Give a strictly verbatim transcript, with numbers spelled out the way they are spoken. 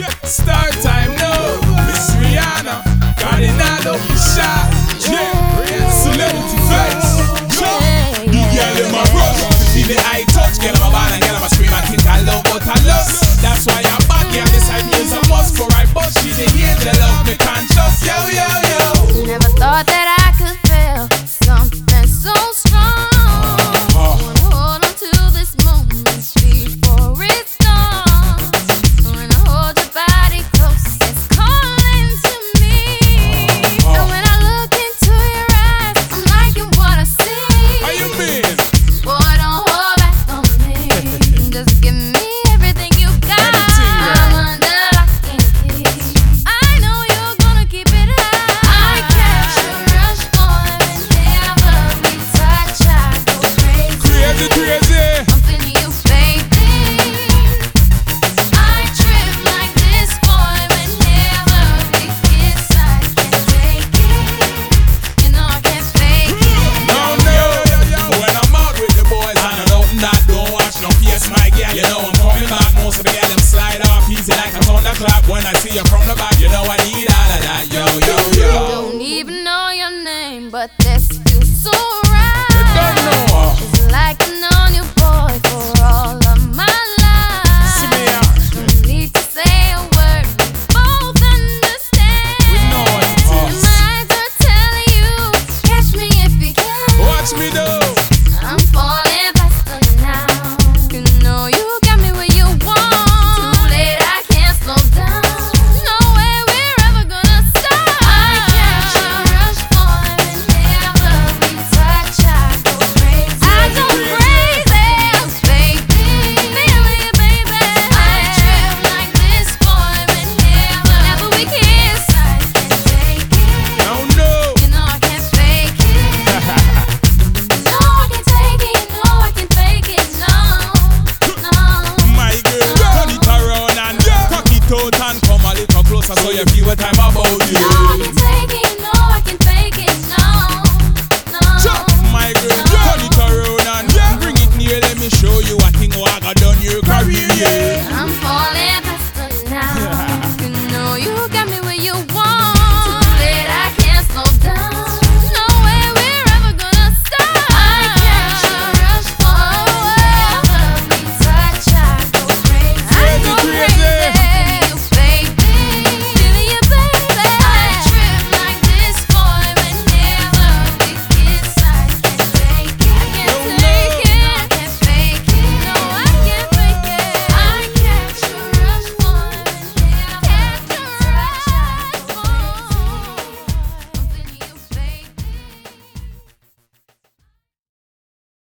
Start time now. Miss Rihanna, Cardinalo, Sha, yeah, celebrity face. The girl in my rush, to feel the eye touch. Get on my band and get on my scream. I think I love what I love. That's why I'm back here. This time is a must for I bust. She the hear the love me conscious. Yo yo yo. Never thought that I could feel something so strong. Uh-huh. Wanna hold on to this moment before it's gone. Wanna hold your body close, it's calling to me. Uh-huh. And when I look into your eyes, I'm liking what I see. How you mean? Boy, don't hold back on me. Just give me everything you got. Everything, girl. I'm under lock and key. I know you're gonna keep it high. I catch a rush, boy, whenever we touch. I go crazy. Crazy, crazy. I'm feeling you, baby. I trip like this, boy, whenever we kiss. I can't take it. You know I can't fake it. No, no. When I'm out with the boys and I'm out and that don't watch no face, my girl. You know I'm coming back. Most of the girl them slide off easy like a thunderclap. When I see you from the back, you know I